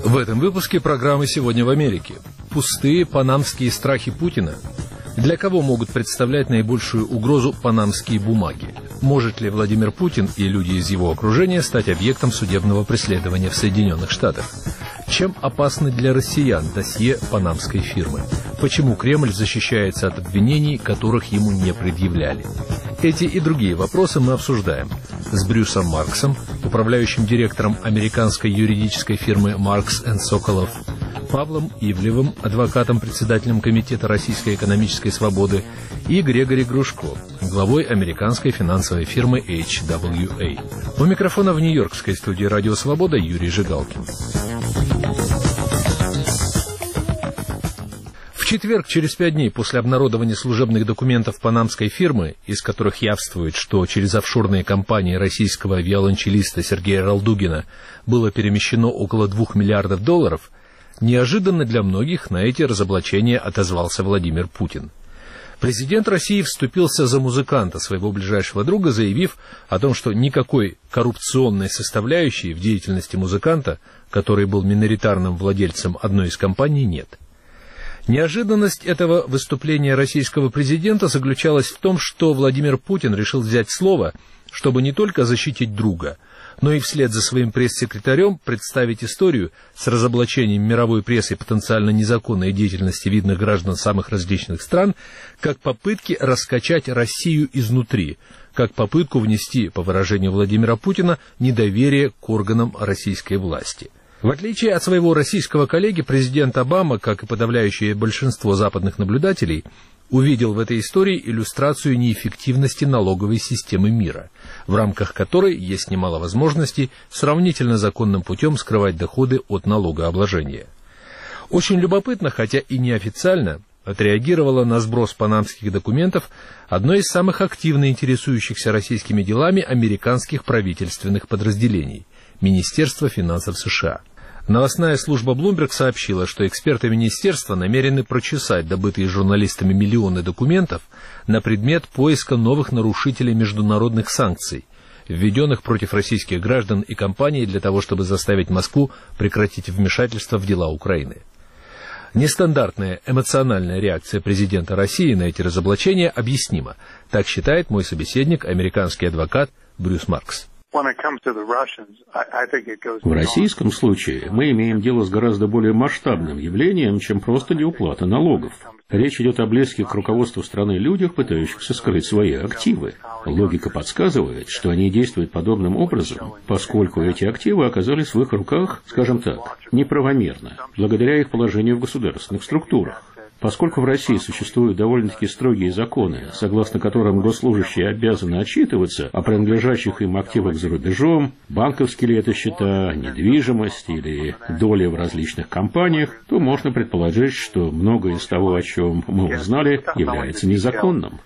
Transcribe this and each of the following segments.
В этом выпуске программы «Сегодня в Америке». Пустые панамские страхи Путина. Для кого могут представлять наибольшую угрозу панамские бумаги? Может ли Владимир Путин и люди из его окружения стать объектом судебного преследования в Соединенных Штатах? Чем опасны для россиян досье панамской фирмы? Почему Кремль защищается от обвинений, которых ему не предъявляли? Эти и другие вопросы мы обсуждаем с Брюсом Марксом, управляющим директором американской юридической фирмы «Маркс энд Соколов», Павлом Ивлевым, адвокатом-председателем Комитета Российской экономической свободы, и Грегори Грушко, главой американской финансовой фирмы HWA. У микрофона в нью-йоркской студии «Радио Свобода» Юрий Жигалкин. В четверг, через 5 дней после обнародования служебных документов панамской фирмы, из которых явствует, что через офшорные компании российского виолончелиста Сергея Ралдугина было перемещено около $2 миллиардов, неожиданно для многих на эти разоблачения отозвался Владимир Путин. Президент России вступился за музыканта, своего ближайшего друга, заявив о том, что никакой коррупционной составляющей в деятельности музыканта, который был миноритарным владельцем одной из компаний, нет. Неожиданность этого выступления российского президента заключалась в том, что Владимир Путин решил взять слово, чтобы не только защитить друга, но и вслед за своим пресс-секретарем представить историю с разоблачением мировой прессы потенциально незаконной деятельности видных граждан самых различных стран, как попытки раскачать Россию изнутри, как попытку внести, по выражению Владимира Путина, недоверие к органам российской власти. В отличие от своего российского коллеги, президент Обама, как и подавляющее большинство западных наблюдателей, увидел в этой истории иллюстрацию неэффективности налоговой системы мира, в рамках которой есть немало возможностей сравнительно законным путем скрывать доходы от налогообложения. Очень любопытно, хотя и неофициально, отреагировало на сброс панамских документов одно из самых активно интересующихся российскими делами американских правительственных подразделений – Министерство финансов США. Новостная служба Bloomberg сообщила, что эксперты министерства намерены прочесать добытые журналистами миллионы документов на предмет поиска новых нарушителей международных санкций, введенных против российских граждан и компаний для того, чтобы заставить Москву прекратить вмешательство в дела Украины. Нестандартная эмоциональная реакция президента России на эти разоблачения объяснима. Так считает мой собеседник, американский адвокат Брюс Маркс. В российском случае мы имеем дело с гораздо более масштабным явлением, чем просто неуплата налогов. Речь идет о близких к руководству страны людях, пытающихся скрыть свои активы. Логика подсказывает, что они действуют подобным образом, поскольку эти активы оказались в их руках, скажем так, неправомерно, благодаря их положению в государственных структурах. Поскольку в России существуют довольно-таки строгие законы, согласно которым госслужащие обязаны отчитываться о принадлежащих им активах за рубежом, банковские ли это счета, недвижимость или доли в различных компаниях, то можно предположить, что многое из того, о чем мы узнали, является незаконным.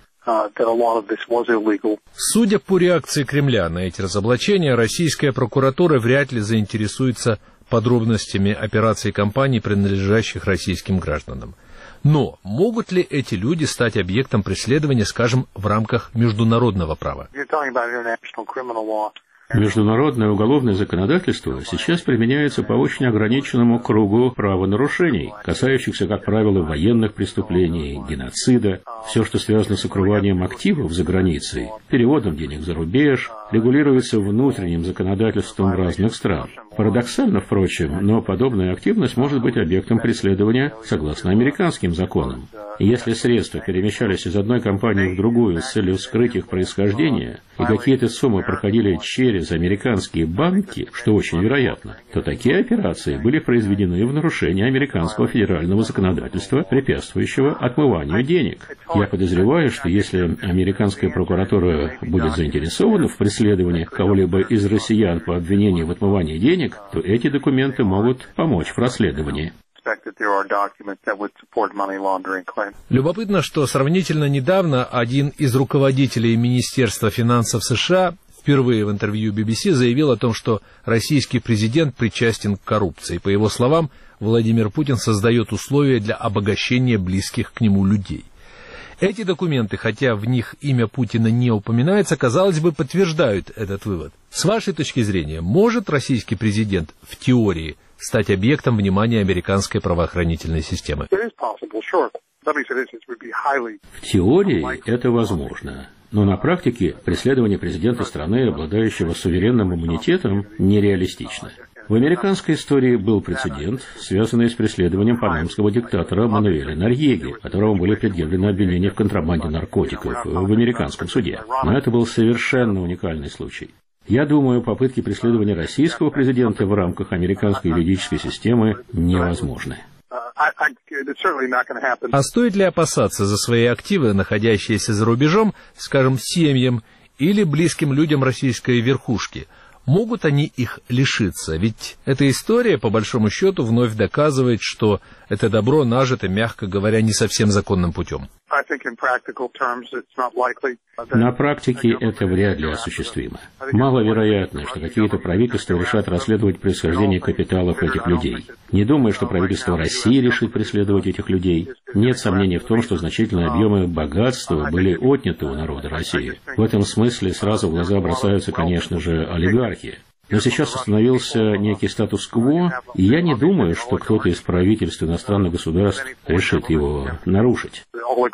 Судя по реакции Кремля на эти разоблачения, российская прокуратура вряд ли заинтересуется подробностями операций компаний, принадлежащих российским гражданам. Но могут ли эти люди стать объектом преследования, скажем, в рамках международного права? Международное уголовное законодательство сейчас применяется по очень ограниченному кругу правонарушений, касающихся, как правило, военных преступлений, геноцида, все, что связано с укрыванием активов за границей, переводом денег за рубеж, регулируется внутренним законодательством разных стран. Парадоксально, впрочем, но подобная активность может быть объектом преследования согласно американским законам. И если средства перемещались из одной компании в другую с целью скрыть их происхождение, и какие-то суммы проходили через американские банки, что очень вероятно, то такие операции были произведены в нарушении американского федерального законодательства, препятствующего отмыванию денег. Я подозреваю, что если американская прокуратура будет заинтересована в преследовании кого-либо из россиян по обвинению в отмывании денег, то эти документы могут помочь в расследовании. Любопытно, что сравнительно недавно один из руководителей Министерства финансов США впервые в интервью BBC заявил о том, что российский президент причастен к коррупции. По его словам, Владимир Путин создает условия для обогащения близких к нему людей. Эти документы, хотя в них имя Путина не упоминается, казалось бы, подтверждают этот вывод. С вашей точки зрения, может российский президент в теории стать объектом внимания американской правоохранительной системы. В теории это возможно, но на практике преследование президента страны, обладающего суверенным иммунитетом, нереалистично. В американской истории был прецедент, связанный с преследованием панамского диктатора Мануэля Норьеги, которому были предъявлены обвинения в контрабанде наркотиков в американском суде. Но это был совершенно уникальный случай. Я думаю, попытки преследования российского президента в рамках американской юридической системы невозможны. А стоит ли опасаться за свои активы, находящиеся за рубежом, скажем, семьям или близким людям российской верхушки? Могут они их лишиться? Ведь эта история, по большому счету, вновь доказывает, что это добро нажито, мягко говоря, не совсем законным путем. На практике это вряд ли осуществимо. Маловероятно, что какие-то правительства решат расследовать происхождение капиталов этих людей. Не думаю, что правительство России решит преследовать этих людей. Нет сомнений в том, что значительные объемы богатства были отняты у народа России. В этом смысле сразу в глаза бросаются, конечно же, олигархи. Но сейчас установился некий статус-кво, и я не думаю, что кто-то из правительств иностранных государств решит его нарушить.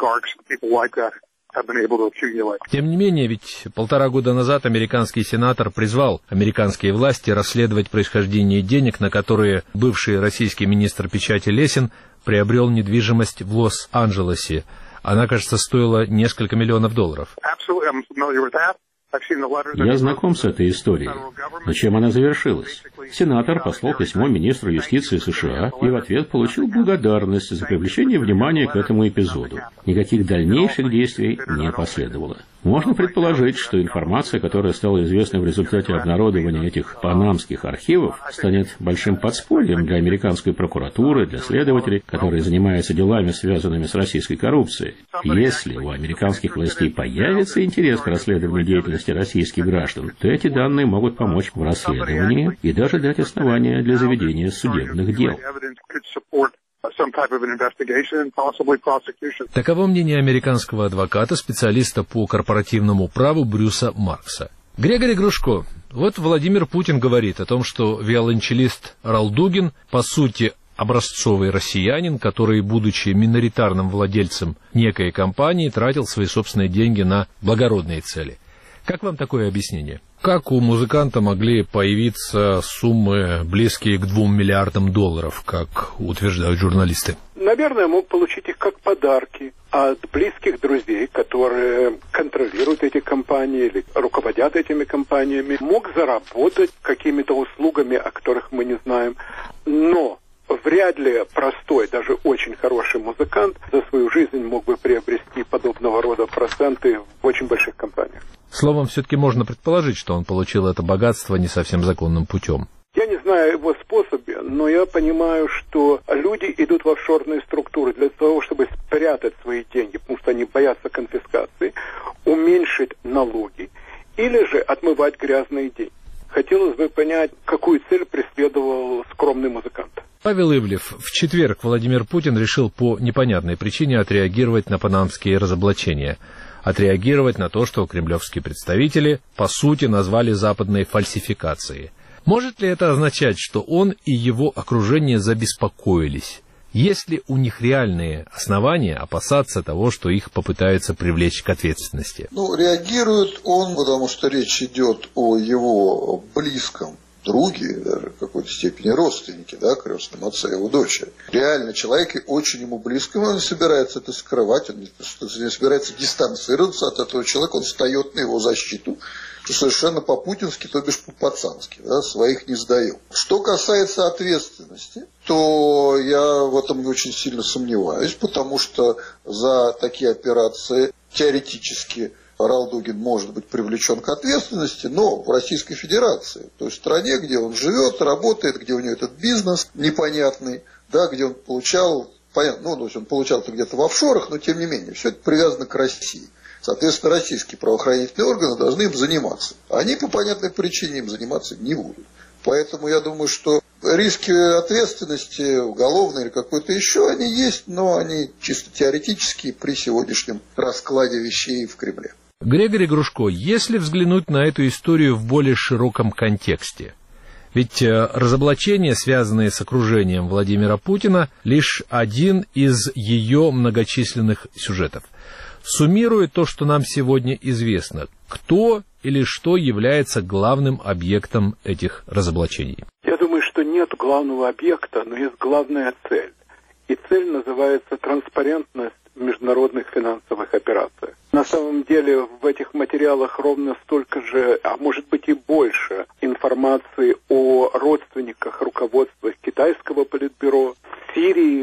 Тем не менее, ведь 1,5 года назад американский сенатор призвал американские власти расследовать происхождение денег, на которые бывший российский министр печати Лесин приобрел недвижимость в Лос-Анджелесе. Она, кажется, стоила несколько миллионов долларов. Я знаком с этой историей. Но чем она завершилась? Сенатор послал письмо министру юстиции США и в ответ получил благодарность за привлечение внимания к этому эпизоду. Никаких дальнейших действий не последовало. Можно предположить, что информация, которая стала известна в результате обнародования этих панамских архивов, станет большим подспорьем для американской прокуратуры, для следователей, которые занимаются делами, связанными с российской коррупцией. Если у американских властей появится интерес к расследованию деятельности российских граждан, то эти данные могут помочь в расследовании и даже дать основания для заведения судебных дел. Таково мнение американского адвоката, специалиста по корпоративному праву Брюса Маркса. Грегори Грушко, вот Владимир Путин говорит о том, что виолончелист Ралдугин, по сути, образцовый россиянин, который, будучи миноритарным владельцем некой компании, тратил свои собственные деньги на благородные цели. Как вам такое объяснение? Как у музыканта могли появиться суммы, близкие к $2 миллиардам, как утверждают журналисты? Наверное, мог получить их как подарки от близких друзей, которые контролируют эти компании или руководят этими компаниями. Мог заработать какими-то услугами, о которых мы не знаем. Но вряд ли простой, даже очень хороший музыкант за свою жизнь мог бы приобрести подобного рода проценты в очень больших компаниях. Словом, все-таки можно предположить, что он получил это богатство не совсем законным путем. Я не знаю о его способе, но я понимаю, что люди идут в офшорные структуры для того, чтобы спрятать свои деньги, потому что они боятся конфискации, уменьшить налоги или же отмывать грязные деньги. Хотелось бы понять, какую цель преследовал скромный музыкант. Павел Ивлев, в четверг Владимир Путин решил по непонятной причине отреагировать на панамские разоблачения. Отреагировать на то, что кремлевские представители, по сути, назвали западной фальсификацией. Может ли это означать, что он и его окружение забеспокоились? Есть ли у них реальные основания опасаться того, что их попытаются привлечь к ответственности? Реагирует он, потому что речь идет о его близком друге, даже в какой-то степени родственнике, крестном отце его дочери. Реально человек очень ему близкий, он не собирается это скрывать, он не собирается дистанцироваться от этого человека, он встает на его защиту, что совершенно по-путински, то бишь по-пацански, своих не сдаем. Что касается ответственности, то я в этом не очень сильно сомневаюсь, потому что за такие операции теоретически Ралдугин может быть привлечен к ответственности, но в Российской Федерации, то есть в стране, где он живет, работает, где у него этот бизнес непонятный, где он получал, понятно, то есть он получал это где-то в офшорах, но тем не менее, все это привязано к России. Соответственно, российские правоохранительные органы должны им заниматься. Они по понятной причине им заниматься не будут. Поэтому я думаю, что риски ответственности, уголовной или какой-то еще, они есть, но они чисто теоретические при сегодняшнем раскладе вещей в Кремле. Грегори Грушко, если взглянуть на эту историю в более широком контексте, Ведь разоблачения, связанные с окружением Владимира Путина, лишь один из ее многочисленных сюжетов. Суммируя то, что нам сегодня известно, кто или что является главным объектом этих разоблачений? Я думаю, что нет главного объекта, но есть главная цель. И цель называется транспарентность в международных финансовых операциях. На самом деле в этих материалах ровно столько же, а может быть и больше, информации о родственниках руководства китайского политбюро, Сирии,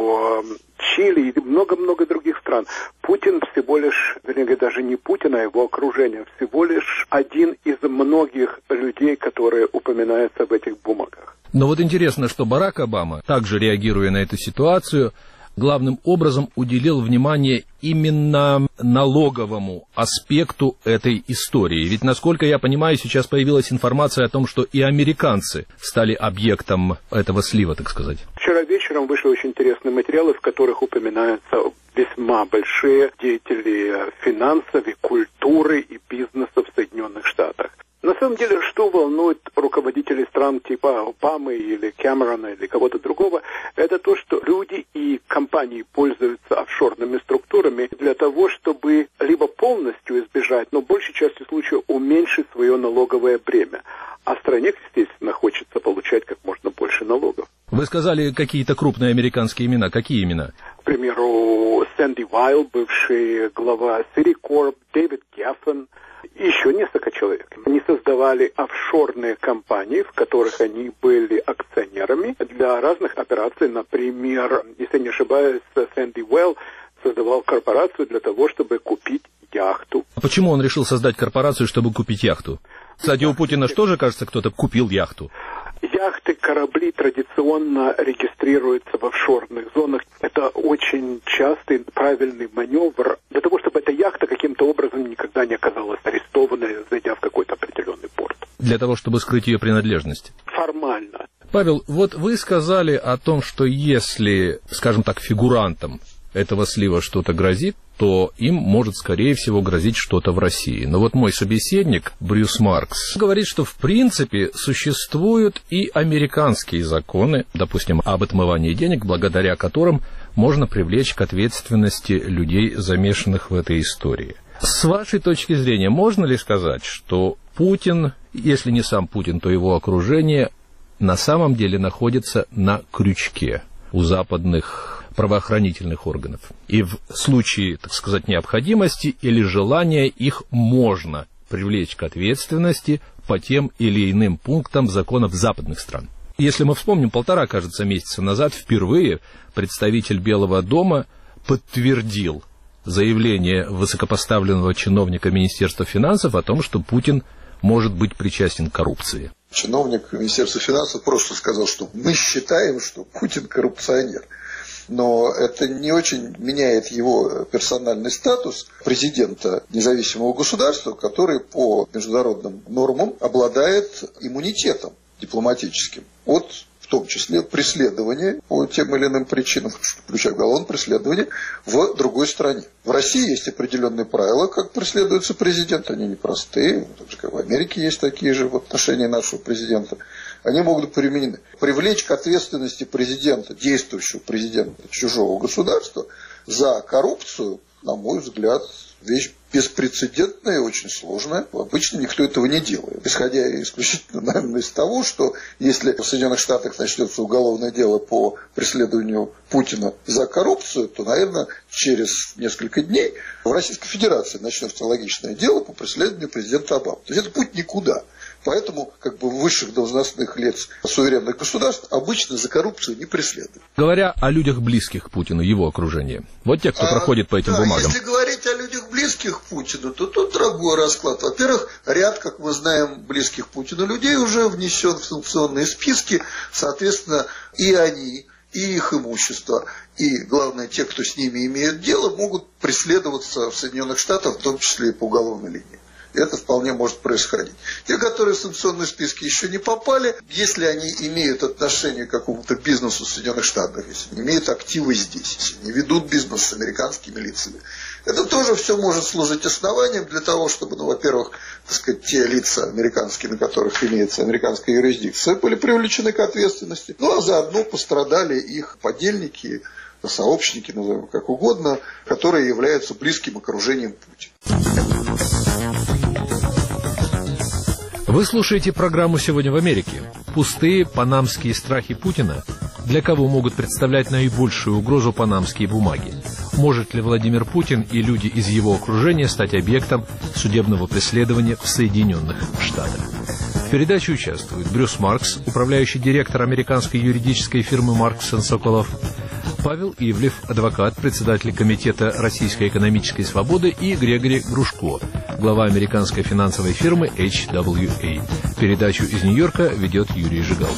о Чили и много-много других стран. Путин всего лишь, вернее, даже не Путин, а его окружение, всего лишь один из многих людей, которые упоминаются в этих бумагах. Но вот интересно, что Барак Обама, также реагируя на эту ситуацию, главным образом уделил внимание именно налоговому аспекту этой истории. Ведь, насколько я понимаю, сейчас появилась информация о том, что и американцы стали объектом этого слива, так сказать. Вчера вечером вышли очень интересные материалы, в которых упоминаются весьма большие деятели финансов, и культуры и бизнеса в Соединенных Штатах. На самом деле, что волнует руководителей стран типа Обамы или Кэмерона или кого-то другого, это то, что люди и компании пользуются офшорными структурами для того, чтобы либо полностью избежать, но в большей части случаев уменьшить свое налоговое бремя. А стране, естественно, хочется получать как можно больше налогов. Вы сказали какие-то крупные американские имена. Какие имена? К примеру, Сэнди Вайл, бывший глава Citicorp, Дэвид Геффен, и еще несколько человек. Они создавали офшорные компании, в которых они были акционерами для разных операций. Например, если не ошибаюсь, Сэнди Вайл создавал корпорацию для того, чтобы купить яхту. А почему он решил создать корпорацию, чтобы купить яхту? Кстати, у Путина что же, кажется, кто-то купил яхту? Яхты, корабли традиционно регистрируются в офшорных зонах. Это очень частый правильный маневр для того, чтобы эта яхта каким-то образом никогда не оказалась арестованной, зайдя в какой-то определенный порт. Для того, чтобы скрыть ее принадлежность? Формально. Павел, вот вы сказали о том, что если, скажем так, фигурантам этого слива что-то грозит, то им может, скорее всего, грозить что-то в России. Но вот мой собеседник, Брюс Маркс, говорит, что в принципе существуют и американские законы, допустим, об отмывании денег, благодаря которым можно привлечь к ответственности людей, замешанных в этой истории. С вашей точки зрения, можно ли сказать, что Путин, если не сам Путин, то его окружение, на самом деле находится на крючке у западных правоохранительных органов? И в случае, так сказать, необходимости или желания их можно привлечь к ответственности по тем или иным пунктам законов западных стран. Если мы вспомним, 1,5, кажется, месяца назад впервые представитель Белого дома подтвердил заявление высокопоставленного чиновника Министерства финансов о том, что Путин может быть причастен к коррупции. Чиновник Министерства финансов просто сказал, что мы считаем, что Путин коррупционер. Но это не очень меняет его персональный статус президента независимого государства, который по международным нормам обладает иммунитетом дипломатическим от, в том числе, преследования по тем или иным причинам, включая уголовное преследование, в другой стране. В России есть определенные правила, как преследуется президент, они непростые, так же, как в Америке есть такие же в отношении нашего президента. Они могут быть применены. Привлечь к ответственности президента, действующего президента чужого государства за коррупцию, на мой взгляд, вещь беспрецедентная и очень сложная. Обычно никто этого не делает. Исходя исключительно, наверное, из того, что если в Соединенных Штатах начнется уголовное дело по преследованию Путина за коррупцию, то, наверное, через несколько дней в Российской Федерации начнется аналогичное дело по преследованию президента Обамы. То есть это путь никуда. Поэтому высших должностных лиц суверенных государств обычно за коррупцию не преследуют. Говоря о людях, близких к Путину, его окружении, вот те, кто проходит по этим бумагам. Если говорить о людях, близких к Путину, то тут другой расклад. Во-первых, ряд, как мы знаем, близких Путину людей уже внесен в санкционные списки. Соответственно, и они, и их имущество, и, главное, те, кто с ними имеет дело, могут преследоваться в Соединенных Штатах, в том числе и по уголовной линии. Это вполне может происходить. Те, которые в санкционные списки еще не попали, если они имеют отношение к какому-то бизнесу в Соединенных Штатах, если они имеют активы здесь, если они ведут бизнес с американскими лицами, это тоже все может служить основанием для того, чтобы, во-первых, так сказать, те лица американские, на которых имеется американская юрисдикция, были привлечены к ответственности, а заодно пострадали их подельники, сообщники, назовем как угодно, которые являются близким окружением Путина. Вы слушаете программу «Сегодня в Америке». Пустые панамские страхи Путина. Для кого могут представлять наибольшую угрозу панамские бумаги? Может ли Владимир Путин и люди из его окружения стать объектом судебного преследования в Соединенных Штатах? В передаче участвуют Брюс Маркс, управляющий директор американской юридической фирмы Маркс & Соколов, Павел Ивлев, адвокат, председатель Комитета Российской экономической свободы, и Грегори Грушко, глава американской финансовой фирмы HWA. Передачу из Нью-Йорка ведет Юрий Жигалкин.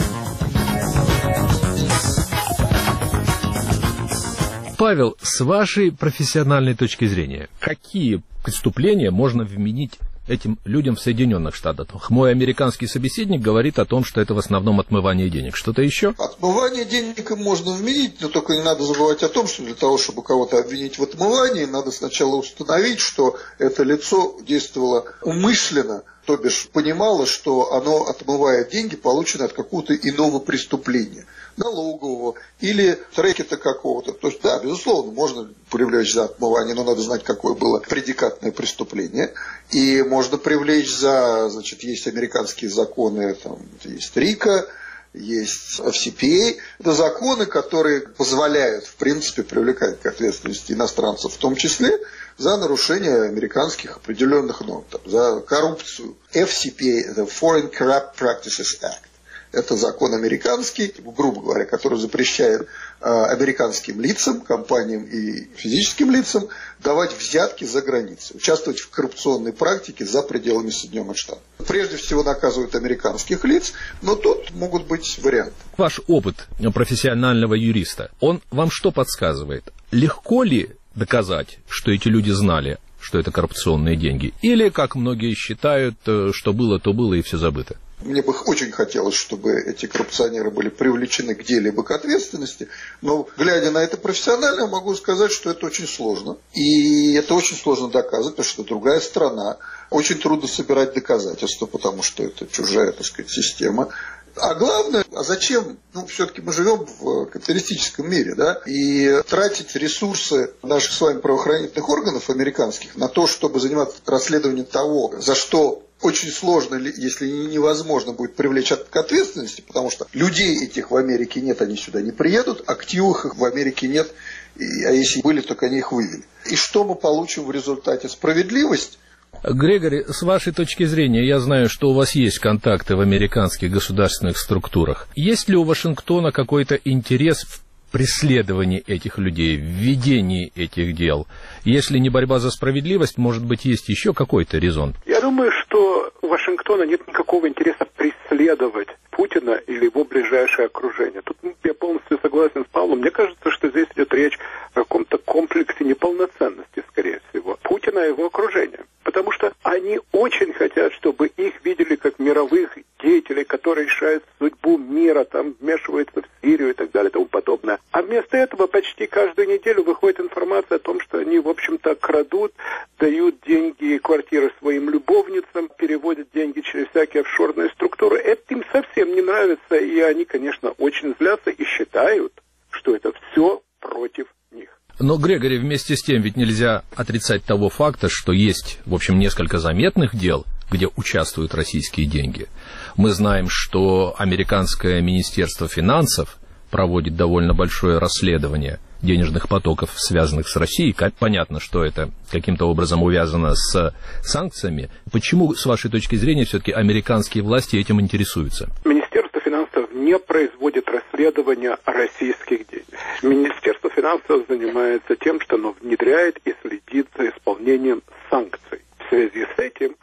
Павел, с вашей профессиональной точки зрения, какие преступления можно вменить этим людям в Соединенных Штатах? Мой американский собеседник говорит о том, что это в основном отмывание денег. Что-то еще? Отмывание денег им можно вменить, но только не надо забывать о том, что для того, чтобы кого-то обвинить в отмывании, надо сначала установить, что это лицо действовало умышленно, то бишь понимало, что оно отмывает деньги, полученные от какого-то иного преступления, налогового или рэкета какого-то. То есть, да, безусловно, можно привлечь за отмывание, но надо знать, какое было предикатное преступление. И можно привлечь за, есть американские законы, там есть РИКО, есть FCPA. Это законы, которые позволяют, в принципе, привлекать к ответственности иностранцев, в том числе за нарушение американских определенных норм, за коррупцию. FCPA – это Foreign Corrupt Practices Act. Это закон американский, грубо говоря, который запрещает американским лицам, компаниям и физическим лицам давать взятки за границей, участвовать в коррупционной практике за пределами Соединенных Штатов. Прежде всего наказывают американских лиц, но тут могут быть варианты. Ваш опыт профессионального юриста, он вам что подсказывает? Легко ли доказать, что эти люди знали, что это коррупционные деньги? Или, как многие считают, что было, то было и все забыто? Мне бы очень хотелось, чтобы эти коррупционеры были привлечены где-либо к ответственности, но, глядя на это профессионально, могу сказать, что это очень сложно. И это очень сложно доказывать, потому что другая страна. Очень трудно собирать доказательства, потому что это чужая, система. А главное, а зачем? Все-таки мы живем в капиталистическом мире, да? И тратить ресурсы наших с вами правоохранительных органов американских на то, чтобы заниматься расследованием того, за что очень сложно, если невозможно будет привлечь к ответственности, потому что людей этих в Америке нет, они сюда не приедут, активов их в Америке нет, а если были, только они их вывели. И что мы получим в результате? Справедливость? Грегори, с вашей точки зрения, я знаю, что у вас есть контакты в американских государственных структурах. Есть ли у Вашингтона какой-то интерес в преследовании этих людей, в ведении этих дел? Если не борьба за справедливость, может быть, есть еще какой-то резон? Я думаю, что у Вашингтона нет никакого интереса преследовать Путина или его ближайшее окружение. Тут я полностью согласен с Павлом. Мне кажется, что здесь идет речь о каком-то комплексе неполноценности, скорее всего, Путина и его окружения. Потому что они очень хотят, чтобы их видели как мировых деятелей, которые решают судьбу мира, там вмешиваются в Сирию и так далее и тому подобное. А вместо этого почти каждую неделю выходит информация о том, что они, в общем-то, крадут, дают деньги и квартиры своим любовницам, переводят деньги через всякие офшорные структуры. Это им совсем не нравится, и они, конечно, очень злятся и считают, что это все против них. Но, Грегори, вместе с тем ведь нельзя отрицать того факта, что есть, в общем, несколько заметных дел, где участвуют российские деньги. Мы знаем, что американское Министерство финансов проводит довольно большое расследование денежных потоков, связанных с Россией. Понятно, что это каким-то образом увязано с санкциями. Почему, с вашей точки зрения, все-таки американские власти этим интересуются? Министерство финансов не производит расследования российских денег. Министерство финансов занимается тем, что оно внедряет и следит за исполнением санкций. В связи с этим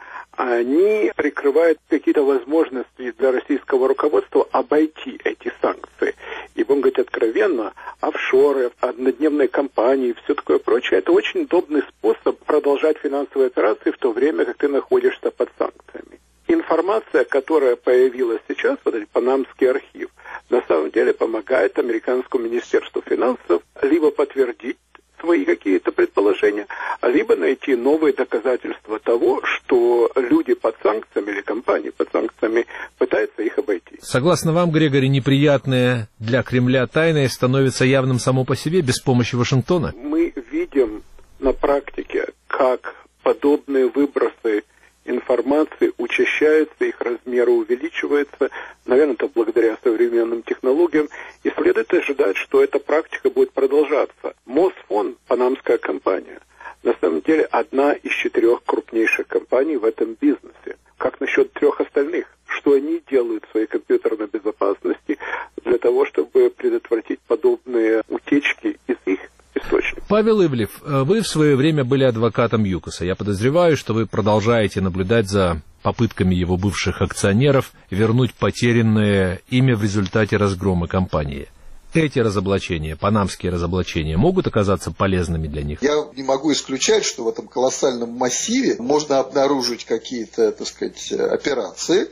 они прикрывают какие-то возможности для российского руководства обойти эти санкции. И, будем говорить откровенно, офшоры, однодневные кампании и все такое прочее, это очень удобный способ продолжать финансовые операции в то время, как ты находишься под санкциями. Информация, которая появилась сейчас, вот этот Панамский архив, на самом деле помогает американскому министерству финансов либо подтвердить свои какие-то предположения, либо найти новые доказательства того, что люди под санкциями или компании под санкциями пытаются их обойти. Согласно вам, Грегори, неприятное для Кремля тайное становится явным само по себе без помощи Вашингтона? Мы видим на практике, как подобные выбросы информации учащаются, их размеры увеличиваются. Наверное, это благодаря современным технологиям. И следует ожидать, что эта практика будет продолжаться. Мосфон, панамская компания, на самом деле одна из 4 крупнейших компаний в этом бизнесе. Как насчет 3 остальных? Что они делают в своей компьютерной безопасности для того, чтобы предотвратить подобные утечки из их источников? Павел Ивлев, вы в свое время были адвокатом ЮКОСа. Я подозреваю, что вы продолжаете наблюдать за попытками его бывших акционеров вернуть потерянное имя в результате разгрома компании. Эти разоблачения, панамские разоблачения, могут оказаться полезными для них? Я не могу исключать, что в этом колоссальном массиве можно обнаружить какие-то, так сказать, операции,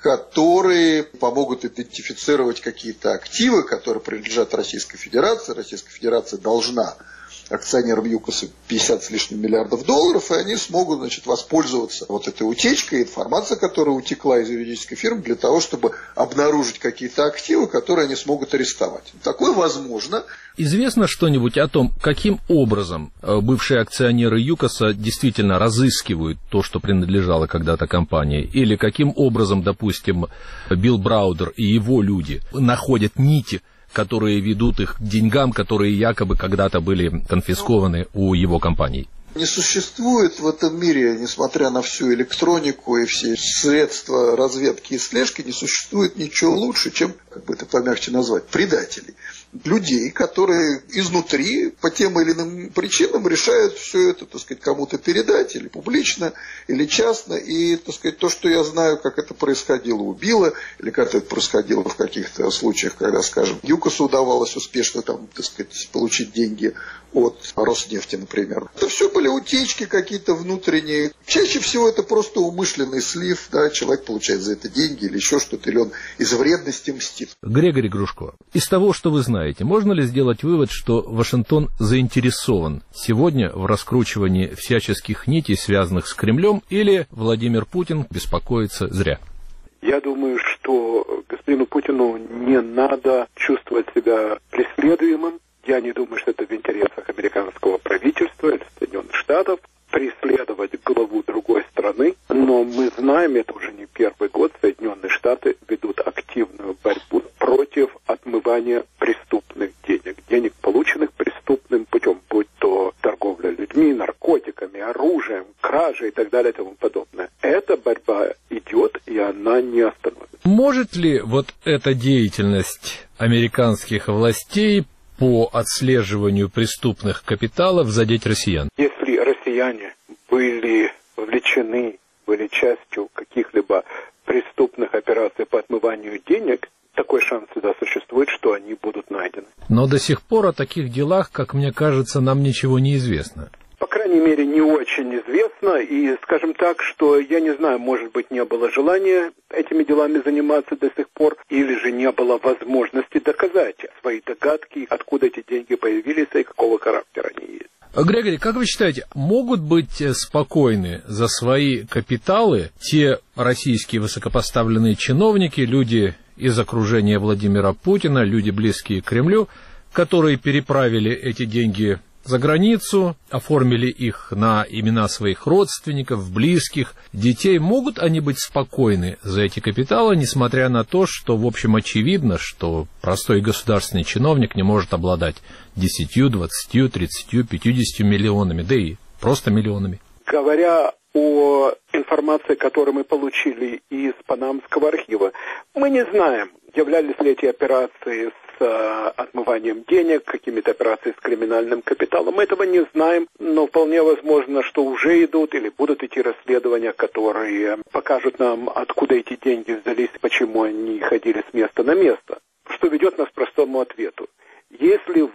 которые помогут идентифицировать какие-то активы, которые принадлежат Российской Федерации. Российская Федерация должна акционерам ЮКОСа 50 с лишним миллиардов долларов, и они смогут, значит, воспользоваться вот этой утечкой, информацией, которая утекла из юридической фирмы, для того, чтобы обнаружить какие-то активы, которые они смогут арестовать. Такое возможно. Известно что-нибудь о том, каким образом бывшие акционеры ЮКОСа действительно разыскивают то, что принадлежало когда-то компании, или каким образом, допустим, Билл Браудер и его люди находят нити, которые ведут их к деньгам, которые якобы когда-то были конфискованы у его компаний? Не существует в этом мире, несмотря на всю электронику и все средства разведки и слежки, не существует ничего лучше, чем, как бы это помягче назвать, предателей. Людей, которые изнутри по тем или иным причинам решают все это, так сказать, кому-то передать, или публично, или частно. И, так сказать, то, что я знаю, как это происходило у Билла, или как это происходило в каких-то случаях, когда, скажем, ЮКОСу удавалось успешно, там, так сказать, получить деньги от Роснефти, например. Это все были утечки какие-то внутренние. Чаще всего это просто умышленный слив, да, человек получает за это деньги или еще что-то, или он из вредности мстит. Грегори Грушко, из того, что вы знаете, можно ли сделать вывод, что Вашингтон заинтересован сегодня в раскручивании всяческих нитей, связанных с Кремлем, или Владимир Путин беспокоится зря? Я думаю, что господину Путину не надо чувствовать себя преследуемым. Я не думаю, что это в интересах американского правительства или Соединенных Штатов преследовать главу другой страны. Но мы знаем, это уже не первый год, Соединенные Штаты ведут активную борьбу против отмывания преступных денег. Денег, полученных преступным путем, будь то торговля людьми, наркотиками, оружием, кражей и так далее и тому подобное. Эта борьба идет, и она не остановится. Может ли вот эта деятельность американских властей по отслеживанию преступных капиталов задеть россиян? Если россияне были вовлечены, были частью каких-либо преступных операций по отмыванию денег, такой шанс всегда существует, что они будут найдены. Но до сих пор о таких делах, как мне кажется, нам ничего не известно. По крайней мере, не очень известно, и, скажем так, что, я не знаю, может быть, не было желания этими делами заниматься до сих пор, или же не было возможности доказать свои догадки, откуда эти деньги появились и какого характера они есть. Грегори, как вы считаете, могут быть спокойны за свои капиталы те российские высокопоставленные чиновники, люди из окружения Владимира Путина, люди, близкие к Кремлю, которые переправили эти деньги за границу, оформили их на имена своих родственников, близких, детей? Могут они быть спокойны за эти капиталы, несмотря на то, что, в общем, очевидно, что простой государственный чиновник не может обладать 10, 20, 30, 50 миллионами, да и просто миллионами? Говоря о информации, которую мы получили из Панамского архива, мы не знаем, являлись ли эти операции с отмыванием денег, какими-то операциями с криминальным капиталом. Мы этого не знаем, но вполне возможно, что уже идут или будут идти расследования, которые покажут нам, откуда эти деньги взялись, почему они ходили с места на место. Что ведет нас к простому ответу. Если вы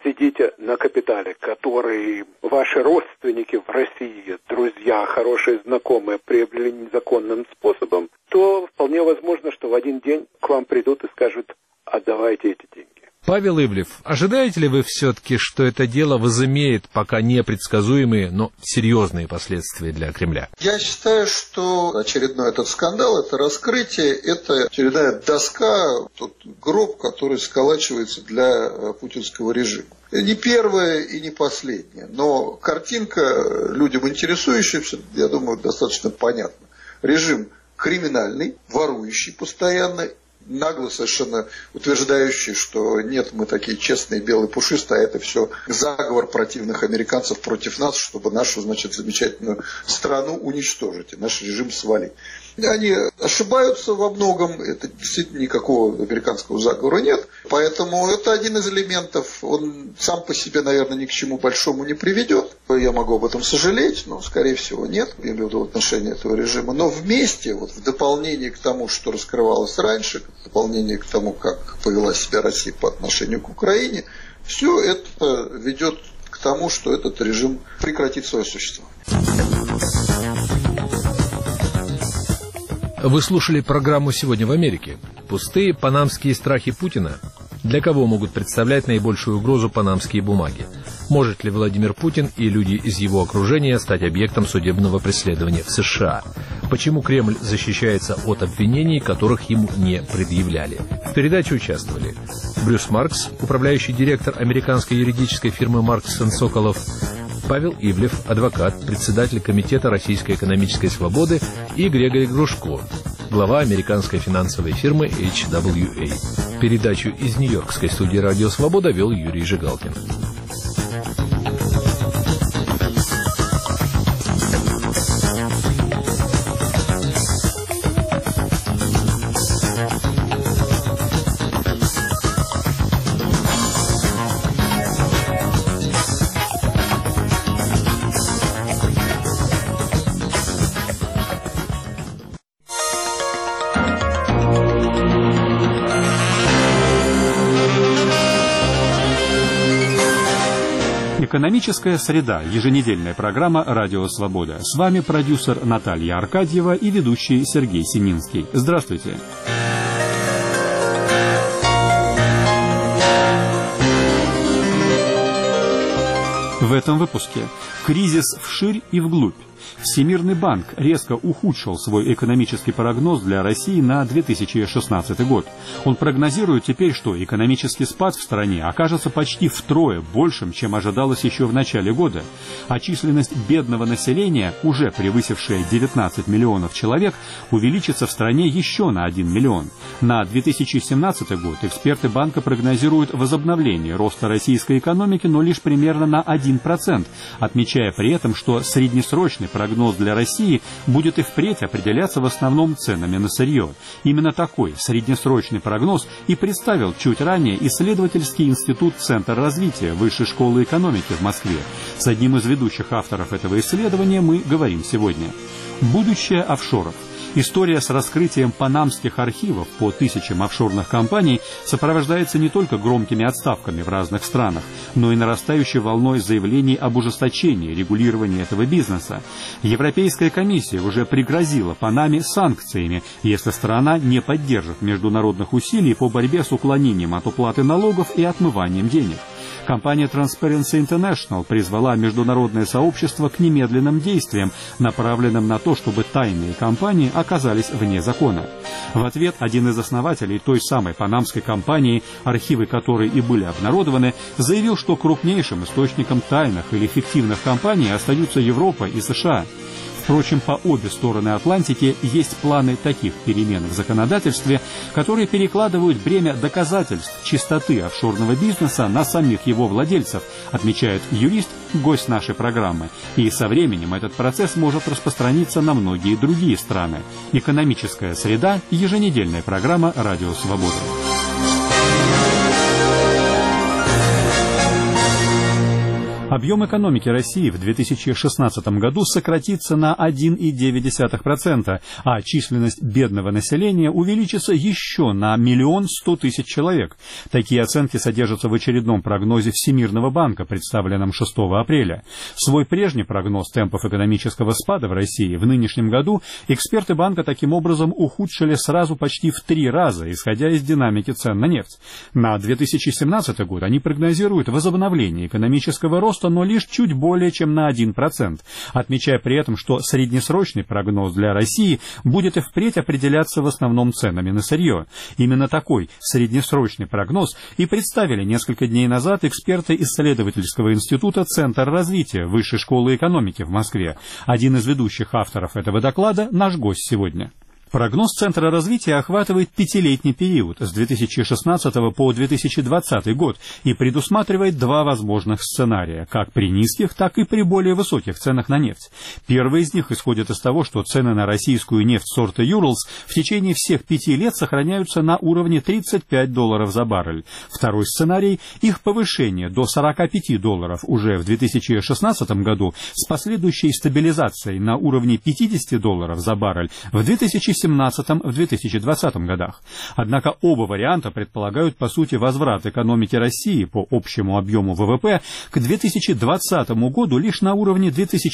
сидите на капитале, который ваши родственники в России, друзья, хорошие знакомые приобрели незаконным способом, то вполне возможно, что в один день к вам придут и скажут: отдавайте эти деньги. Павел Ивлев, ожидаете ли вы все-таки, что это дело возымеет пока непредсказуемые, но серьезные последствия для Кремля? Я считаю, что очередной этот скандал, это раскрытие, это очередная доска, тот гроб, который сколачивается для путинского режима. Не первое и не последнее, но картинка людям интересующимся, я думаю, достаточно понятна. Режим криминальный, ворующий постоянно, нагло совершенно утверждающий, что нет, мы такие честные, белые, пушистые, а это все заговор противных американцев против нас, чтобы нашу, значит, замечательную страну уничтожить и наш режим свалить. Они ошибаются во многом, это действительно никакого американского заговора нет, поэтому это один из элементов, он сам по себе, наверное, ни к чему большому не приведет. Я могу об этом сожалеть, но, скорее всего, нет, я имею в виду в отношении этого режима. Но вместе, вот в дополнение к тому, что раскрывалось раньше, в дополнение к тому, как повела себя Россия по отношению к Украине, все это ведет к тому, что этот режим прекратит свое существование. Вы слушали программу «Сегодня в Америке». Пустые панамские страхи Путина. Для кого могут представлять наибольшую угрозу панамские бумаги? Может ли Владимир Путин и люди из его окружения стать объектом судебного преследования в США? Почему Кремль защищается от обвинений, которых ему не предъявляли? В передаче участвовали Брюс Маркс, управляющий директор американской юридической фирмы Маркс & Соколов, Павел Ивлев, адвокат, председатель Комитета Российской экономической свободы, и Григорий Грушко, глава американской финансовой фирмы HWA. Передачу из Нью-Йоркской студии «Радио Свобода» вел Юрий Жигалкин. Экономическая среда. Еженедельная программа «Радио Свобода». С вами продюсер Наталья Аркадьева и ведущий Сергей Семинский. Здравствуйте. В этом выпуске кризис вширь и вглубь. Всемирный банк резко ухудшил свой экономический прогноз для России на 2016 год. Он прогнозирует теперь, что экономический спад в стране окажется почти втрое большим, чем ожидалось еще в начале года. А численность бедного населения, уже превысившая 19 миллионов человек, увеличится в стране еще на 1 миллион. На 2017 год эксперты банка прогнозируют возобновление роста российской экономики, но лишь примерно на 1%, отмечая при этом, что среднесрочный прогноз для России будет и впредь определяться в основном ценами на сырье. Именно такой среднесрочный прогноз и представил чуть ранее исследовательский институт «Центр развития Высшей школы экономики» в Москве. С одним из ведущих авторов этого исследования мы говорим сегодня. Будущее офшоров. История с раскрытием панамских архивов по тысячам офшорных компаний сопровождается не только громкими отставками в разных странах, но и нарастающей волной заявлений об ужесточении регулирования этого бизнеса. Европейская комиссия уже пригрозила Панаме санкциями, если страна не поддержит международных усилий по борьбе с уклонением от уплаты налогов и отмыванием денег. Компания Transparency International призвала международное сообщество к немедленным действиям, направленным на то, чтобы тайные компании оказались вне закона. В ответ один из основателей той самой панамской компании, архивы которой и были обнародованы, заявил, что крупнейшим источником тайных или фиктивных компаний остаются Европа и США. Впрочем, по обе стороны Атлантики есть планы таких перемен в законодательстве, которые перекладывают бремя доказательств чистоты офшорного бизнеса на самих его владельцев, отмечает юрист, гость нашей программы. И со временем этот процесс может распространиться на многие другие страны. Экономическая среда. Еженедельная программа «Радио Свобода». Объем экономики России в 2016 году сократится на 1,9%, а численность бедного населения увеличится еще на 1 100 000 человек. Такие оценки содержатся в очередном прогнозе Всемирного банка, представленном 6 апреля. Свой прежний прогноз темпов экономического спада в России в нынешнем году эксперты банка таким образом ухудшили сразу почти в 3 раза, исходя из динамики цен на нефть. На 2017 год они прогнозируют возобновление экономического роста, но лишь чуть более чем на 1%, отмечая при этом, что среднесрочный прогноз для России будет и впредь определяться в основном ценами на сырье. Именно такой среднесрочный прогноз и представили несколько дней назад эксперты исследовательского института «Центр развития» Высшей школы экономики в Москве. Один из ведущих авторов этого доклада – наш гость сегодня. Прогноз Центра развития охватывает 5-летний период с 2016 по 2020 год и предусматривает 2 возможных сценария, как при низких, так и при более высоких ценах на нефть. Первый из них исходит из того, что цены на российскую нефть сорта Urals в течение всех 5 лет сохраняются на уровне $35 за баррель. Второй сценарий – их повышение до $45 уже в 2016 году с последующей стабилизацией на уровне $50 за баррель в 2017 в 2020 годах. Однако оба варианта предполагают, по сути, возврат экономики России по общему объему ВВП к 2020 году лишь на уровне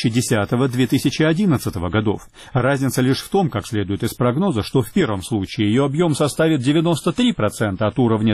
2010-2011 годов. Разница лишь в том, как следует из прогноза, что в первом случае ее объем составит 93% от уровня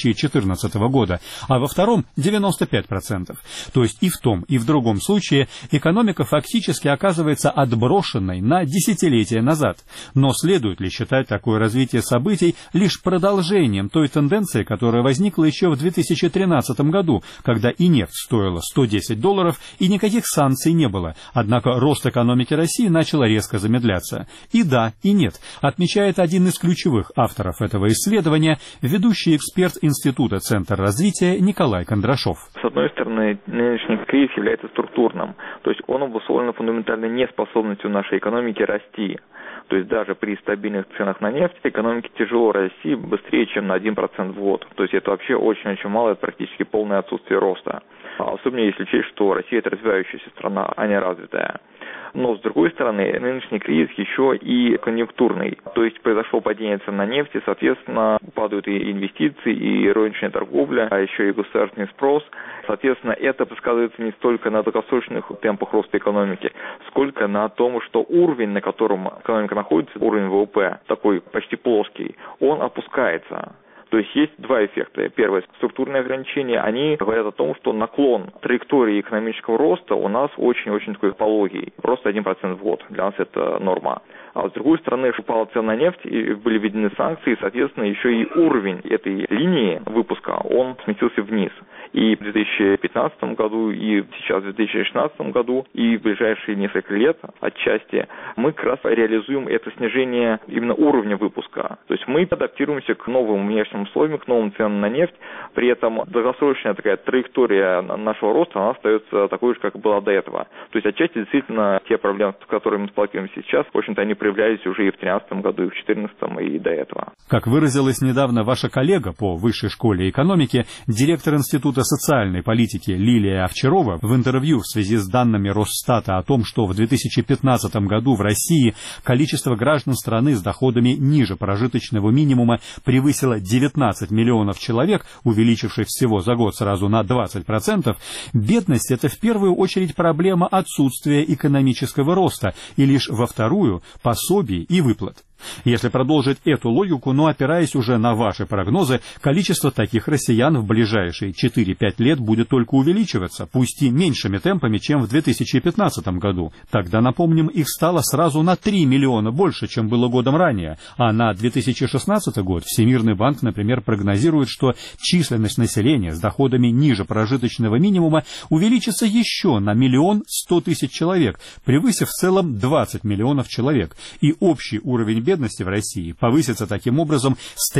2014 года, а во втором – 95%. То есть и в том, и в другом случае экономика фактически оказывается отброшенной на десятилетия назад. Но следует ли считать такое развитие событий лишь продолжением той тенденции, которая возникла еще в 2013 году, когда и нефть стоила $110, и никаких санкций не было, однако рост экономики России начал резко замедляться? И да, и нет, отмечает один из ключевых авторов этого исследования, ведущий эксперт Института «Центр развития» Николай Кондрашов. С одной стороны, нынешний кризис является структурным, то есть он обусловлен фундаментальной неспособностью нашей экономики расти. То есть даже при стабильных ценах на нефть экономике тяжело расти быстрее, чем на 1% в год. То есть это вообще очень-очень мало, это практически полное отсутствие роста. Особенно если учесть, что Россия – это развивающаяся страна, а не развитая. Но, с другой стороны, нынешний кризис еще и конъюнктурный. То есть произошло падение цен на нефть, и, соответственно, падают и инвестиции, и розничная торговля, а еще и государственный спрос. Соответственно, это сказывается не столько на долгосрочных темпах роста экономики, сколько на том, что уровень, на котором экономика находится, уровень ВВП, такой почти плоский, он опускается. То есть есть 2 эффекта. Первое, структурные ограничения, они говорят о том, что наклон траектории экономического роста у нас очень-очень такой пологий. Просто 1% в год. Для нас это норма. А с другой стороны, упала цена на нефть, и были введены санкции, и, соответственно, еще и уровень этой линии выпуска, он сместился вниз. И в 2015 году, и сейчас в 2016 году, и в ближайшие несколько лет отчасти мы как раз реализуем это снижение именно уровня выпуска. То есть мы адаптируемся к новым внешним условиям, к новым ценам на нефть, при этом долгосрочная такая траектория нашего роста, она остается такой же, как была до этого. То есть отчасти действительно те проблемы, с которыми мы сталкиваемся сейчас, в общем-то, они проявлялись уже и в 2013 году, и в 2014, и до этого. Как выразилась недавно ваша коллега по Высшей школе экономики, директор Института социальной политики Лилия Овчарова в интервью в связи с данными Росстата о том, что в 2015 году в России количество граждан страны с доходами ниже прожиточного минимума превысило 19 миллионов человек, увеличившись всего за год сразу на 20%, бедность – это в первую очередь проблема отсутствия экономического роста, и лишь во вторую – пособий и выплат. Если продолжить эту логику, но опираясь уже на ваши прогнозы, количество таких россиян в ближайшие 4-5 лет будет только увеличиваться, пусть и меньшими темпами, чем в 2015 году. Тогда, напомним, их стало сразу на 3 миллиона больше, чем было годом ранее, а на 2016 год Всемирный банк, например, прогнозирует, что численность населения с доходами ниже прожиточного минимума увеличится еще на 1 100 000 человек, превысив в целом 20 миллионов человек, и общий уровень бедности в России повысится таким образом с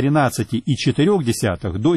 13,4 до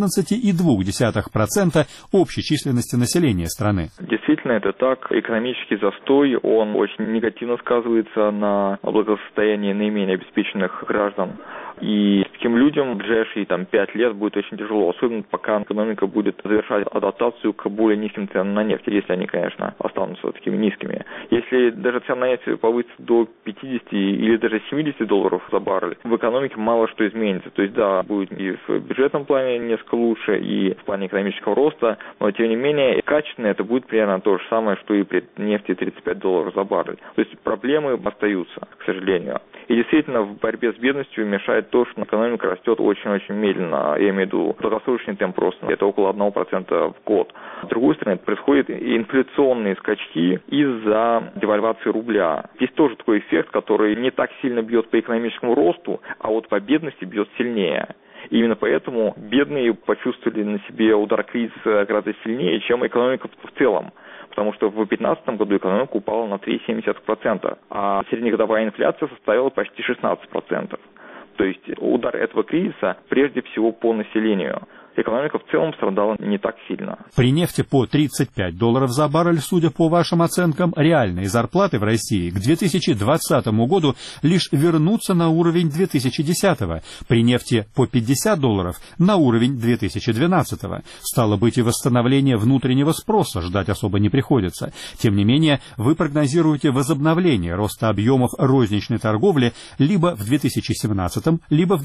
14,2% общей численности населения страны. Действительно, это так. Экономический застой, он очень негативно сказывается на благосостоянии наименее обеспеченных граждан. И таким людям в ближайшие 5 лет будет очень тяжело, особенно пока экономика будет завершать адаптацию к более низким ценам на нефть, если они, конечно, останутся такими низкими. Если даже цена на нефть повысится до 50 или даже 70 долларов за баррель, в экономике мало что изменится. То есть, да, будет и в бюджетном плане несколько лучше, и в плане экономического роста, но, тем не менее, качественно это будет примерно то же самое, что и при нефти 35 долларов за баррель. То есть, проблемы остаются, к сожалению. И действительно, в борьбе с бедностью мешает то, что экономика растет очень-очень медленно. Я имею в виду долгосрочный темп роста. Это около 1% в год. С другой стороны, происходят инфляционные скачки из-за девальвации рубля. Здесь тоже такой эффект, который не так сильно бьет по экономическому росту, а вот по бедности бьет сильнее. И именно поэтому бедные почувствовали на себе удар кризиса гораздо сильнее, чем экономика в целом. Потому что в 2015 году экономика упала на 3,7%, а среднегодовая инфляция составила почти 16%. То есть удар этого кризиса прежде всего по населению. Экономика в целом страдала не так сильно. При нефти по 35 долларов за баррель, судя по вашим оценкам, реальные зарплаты в России к 2020 году лишь вернутся на уровень 2010-го. При нефти по 50 долларов на уровень 2012-го. Стало быть, и восстановление внутреннего спроса ждать особо не приходится. Тем не менее, вы прогнозируете возобновление роста объемов розничной торговли либо в 2017, либо в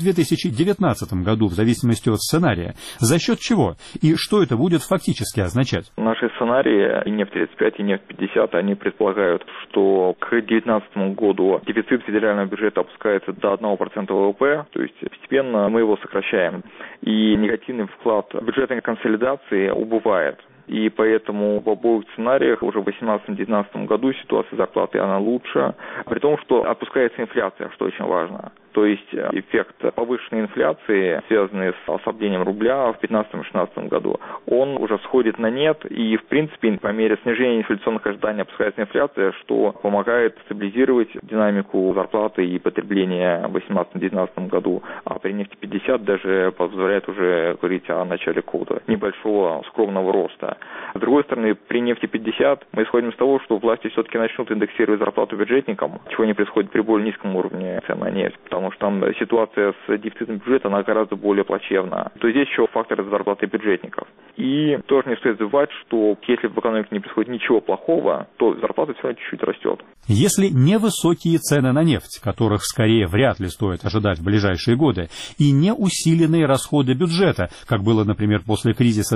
2019 году, в зависимости от сценария. За счет чего? И что это будет фактически означать? Наши сценарии, и нефть-35, и нефть-50, они предполагают, что к 2019 году дефицит федерального бюджета опускается до 1% ВВП, то есть постепенно мы его сокращаем. И негативный вклад бюджетной консолидации убывает. И поэтому в обоих сценариях уже в 2018-2019 году ситуация зарплаты она лучше, при том, что опускается инфляция, что очень важно. То есть эффект повышенной инфляции, связанный с ослаблением рубля в 2015-2016 году, он уже сходит на нет, и в принципе по мере снижения инфляционных ожиданий опускается инфляция, что помогает стабилизировать динамику зарплаты и потребления в 2018-2019 году, а при нефти 50 даже позволяет уже говорить о начале какого-то небольшого скромного роста. С другой стороны, при нефти 50 мы исходим из того, что власти все-таки начнут индексировать зарплату бюджетникам, чего не происходит при более низком уровне цен на нефть, потому что там ситуация с дефицитом бюджета, она гораздо более плачевна. То здесь еще фактор зарплаты бюджетников. И тоже не стоит забывать, что если в экономике не происходит ничего плохого, то зарплата все равно чуть-чуть растет. Если невысокие цены на нефть, которых скорее вряд ли стоит ожидать в ближайшие годы, и не усиленные расходы бюджета, как было, например, после кризиса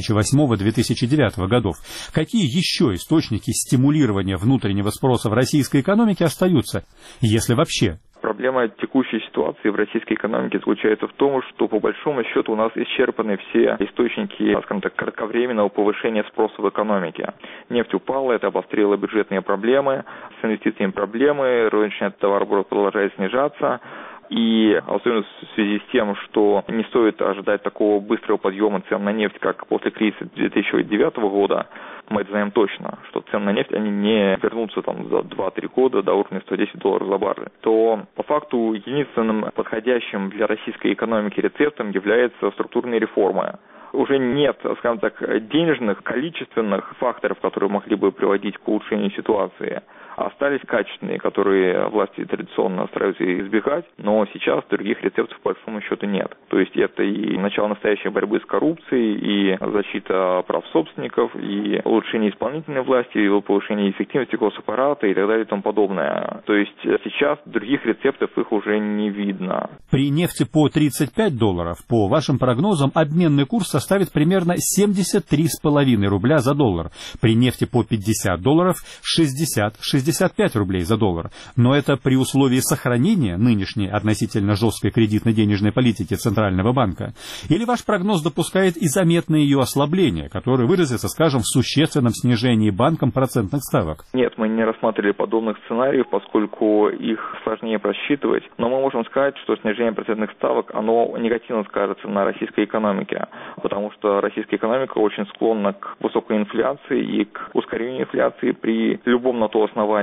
2008-2009 годов, какие еще источники стимулирования внутреннего спроса в российской экономике остаются, если вообще? Проблема текущей ситуации в российской экономике заключается в том, что по большому счету у нас исчерпаны все источники, скажем так, кратковременного повышения спроса в экономике. Нефть упала, это обострило бюджетные проблемы, с инвестициями проблемы, розничный товарооборот продолжает снижаться. И особенно в связи с тем, что не стоит ожидать такого быстрого подъема цен на нефть, как после кризиса 2009 года, мы это знаем точно, что цены на нефть они не вернутся там за 2-3 года до уровня $110 за баррель, то по факту единственным подходящим для российской экономики рецептом является структурные реформы. Уже нет, скажем так, денежных, количественных факторов, которые могли бы приводить к улучшению ситуации. Остались качественные, которые власти традиционно стараются избегать, но сейчас других рецептов по большому счету нет. То есть это и начало настоящей борьбы с коррупцией, и защита прав собственников, и улучшение исполнительной власти, и повышение эффективности госаппарата и так далее и тому подобное. То есть сейчас других рецептов их уже не видно. При нефти по 35 долларов, по вашим прогнозам, обменный курс составит примерно 73,5 рубля за доллар. При нефти по 50 долларов 65 рублей за доллар. Но это при условии сохранения нынешней относительно жесткой кредитно-денежной политики Центрального банка. Или ваш прогноз допускает и заметное ее ослабление, которое выразится, скажем, в существенном снижении банком процентных ставок? Нет, мы не рассматривали подобных сценариев, поскольку их сложнее просчитывать. Но мы можем сказать, что снижение процентных ставок, оно негативно скажется на российской экономике, потому что российская экономика очень склонна к высокой инфляции и к ускорению инфляции при любом на то основании.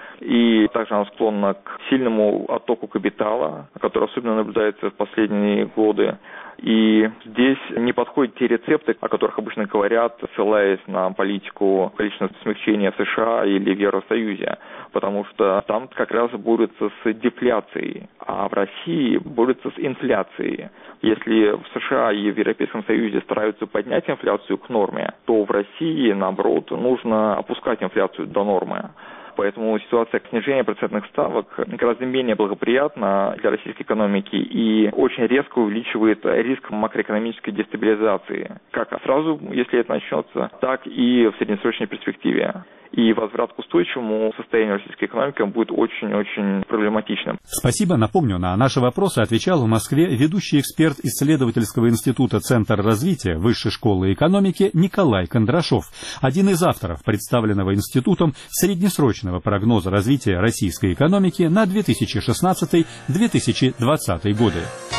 И также она склонна к сильному оттоку капитала, который особенно наблюдается в последние годы. И здесь не подходят те рецепты, о которых обычно говорят, ссылаясь на политику количественного смягчения в США или в Евросоюзе, потому что там как раз борются с дефляцией, а в России борются с инфляцией. Если в США и в Европейском Союзе стараются поднять инфляцию к норме, то в России, наоборот, нужно опускать инфляцию до нормы. Поэтому ситуация снижения процентных ставок гораздо менее благоприятна для российской экономики и очень резко увеличивает риск макроэкономической дестабилизации. Как сразу, если это начнется, так и в среднесрочной перспективе. И возврат к устойчивому состоянию российской экономики будет очень-очень проблематичным. Спасибо. Напомню, на наши вопросы отвечал в Москве ведущий эксперт исследовательского института «Центр развития Высшей школы экономики» Николай Кондрашов, один из авторов представленного институтом среднесрочного прогноза развития российской экономики на 2016-2020 годы.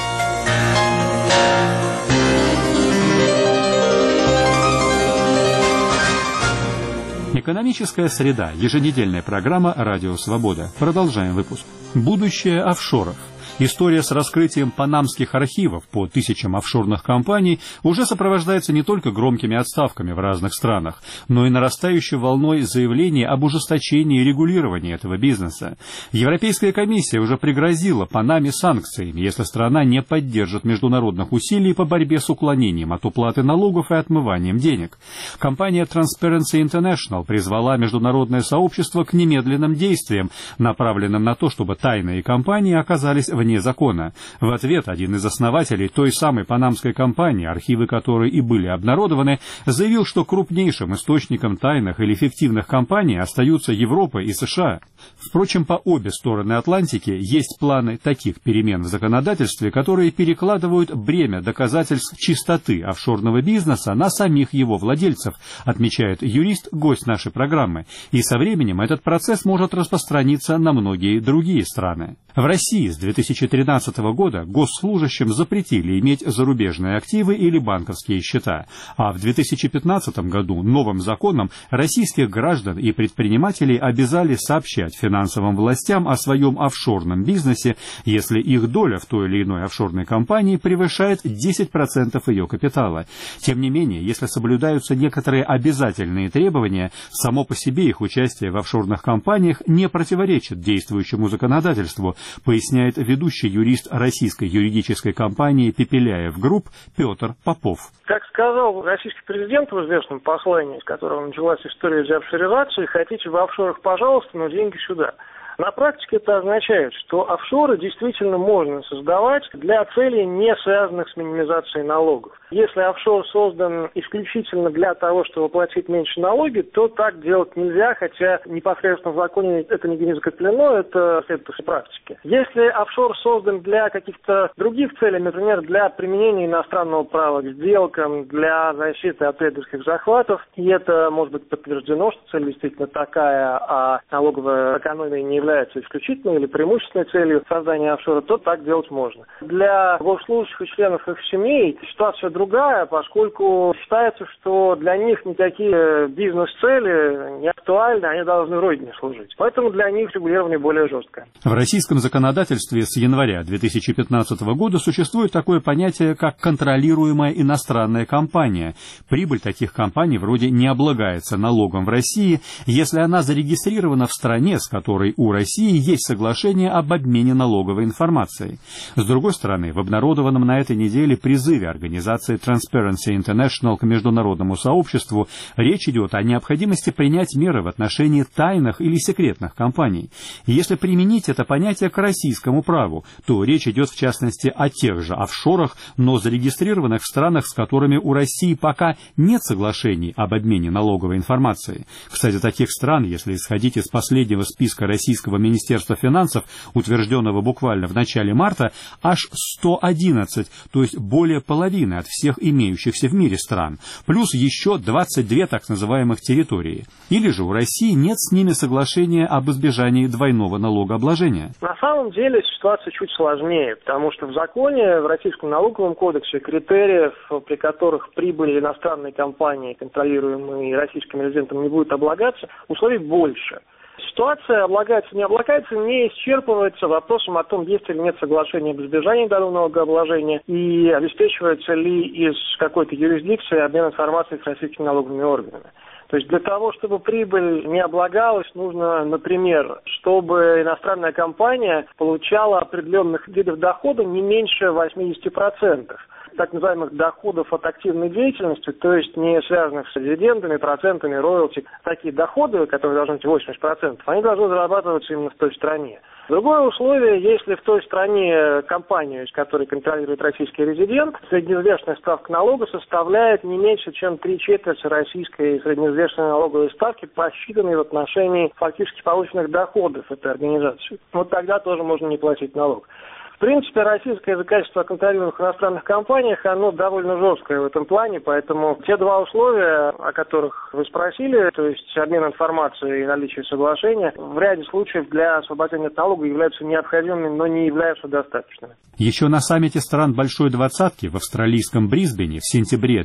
Экономическая среда. Еженедельная программа «Радио Свобода». Продолжаем выпуск. Будущее офшоров. История с раскрытием панамских архивов по тысячам офшорных компаний уже сопровождается не только громкими отставками в разных странах, но и нарастающей волной заявлений об ужесточении регулирования этого бизнеса. Европейская комиссия уже пригрозила Панаме санкциями, если страна не поддержит международных усилий по борьбе с уклонением от уплаты налогов и отмыванием денег. Компания Transparency International призвала международное сообщество к немедленным действиям, направленным на то, чтобы тайные компании оказались вне закона. В ответ один из основателей той самой панамской компании, архивы которой и были обнародованы, заявил, что крупнейшим источником тайных или фиктивных компаний остаются Европа и США. Впрочем, по обе стороны Атлантики есть планы таких перемен в законодательстве, которые перекладывают бремя доказательств чистоты офшорного бизнеса на самих его владельцев, отмечает юрист, гость нашей программы. И со временем этот процесс может распространиться на многие другие страны. В России с 2013 года госслужащим запретили иметь зарубежные активы или банковские счета, а в 2015 году новым законом российских граждан и предпринимателей обязали сообщать финансовым властям о своем офшорном бизнесе, если их доля в той или иной офшорной компании превышает 10% ее капитала. Тем не менее, если соблюдаются некоторые обязательные требования, само по себе их участие в офшорных компаниях не противоречит действующему законодательству, поясняет ведущий юрист российской юридической компании «Пепеляев Групп» Петр Попов. Как сказал российский президент в известном послании, с которого началась история деофшоризации, хотите в офшорах, пожалуйста, но деньги сюда. На практике это означает, что офшоры действительно можно создавать для целей, не связанных с минимизацией налогов. Если офшор создан исключительно для того, чтобы платить меньше налоги, то так делать нельзя, хотя непосредственно в законе это нигде не закреплено, это следует из практики. Если офшор создан для каких-то других целей, например, для применения иностранного права к сделкам, для защиты от трейдерских захватов, и это может быть подтверждено, что цель действительно такая, а налоговая экономия не является исключительной или преимущественной целью создания офшора, то так делать можно. Для госслужащих и членов их семей ситуация другая, поскольку считается, что для них никакие бизнес-цели не актуальны, они должны родине служить. Поэтому для них регулирование более жесткое. В российском законодательстве с января 2015 года существует такое понятие, как контролируемая иностранная компания. Прибыль таких компаний вроде не облагается налогом в России, если она зарегистрирована в стране, с которой у России есть соглашение об обмене налоговой информацией. С другой стороны, в обнародованном на этой неделе призыве организации Transparency International к международному сообществу речь идет о необходимости принять меры в отношении тайных или секретных компаний. И если применить это понятие к российскому праву, то речь идет в частности о тех же офшорах, но зарегистрированных в странах, с которыми у России пока нет соглашений об обмене налоговой информацией. Кстати, таких стран, если исходить из последнего списка Российского Министерства финансов, утвержденного буквально в начале марта, аж 111, то есть более половины от всех имеющихся в мире стран, плюс еще 22 так называемых территории. Или же у России нет с ними соглашения об избежании двойного налогообложения? На самом деле ситуация чуть сложнее, потому что в законе, в Российском налоговом кодексе, критериев, при которых прибыль иностранной компании, контролируемой российским резидентом, не будет облагаться, условий больше. Ситуация облагается, не облагается, не исчерпывается вопросом о том, есть или нет соглашения об избежании уголовного налогообложения и обеспечивается ли из какой-то юрисдикции обмен информацией с российскими налоговыми органами. То есть для того, чтобы прибыль не облагалась, нужно, например, чтобы иностранная компания получала определенных видов дохода не меньше 80%. Так называемых доходов от активной деятельности, то есть не связанных с дивидендами, процентами, роялти. Такие доходы, которые должны быть 80%, они должны зарабатываться именно в той стране. Другое условие, если в той стране компанию, из которой контролирует российский резидент, среднеизвестная ставка налога составляет не меньше, чем 3/4 российской среднеизвестной налоговой ставки, посчитанной в отношении фактически полученных доходов этой организации. Вот тогда тоже можно не платить налог. В принципе, российское законодательство о контролируемых иностранных компаниях, оно довольно жесткое в этом плане, поэтому те два условия, о которых вы спросили, то есть обмен информацией и наличие соглашения, в ряде случаев для освобождения от налога являются необходимыми, но не являются достаточными. Еще на саммите стран Большой Двадцатки в австралийском Брисбене в сентябре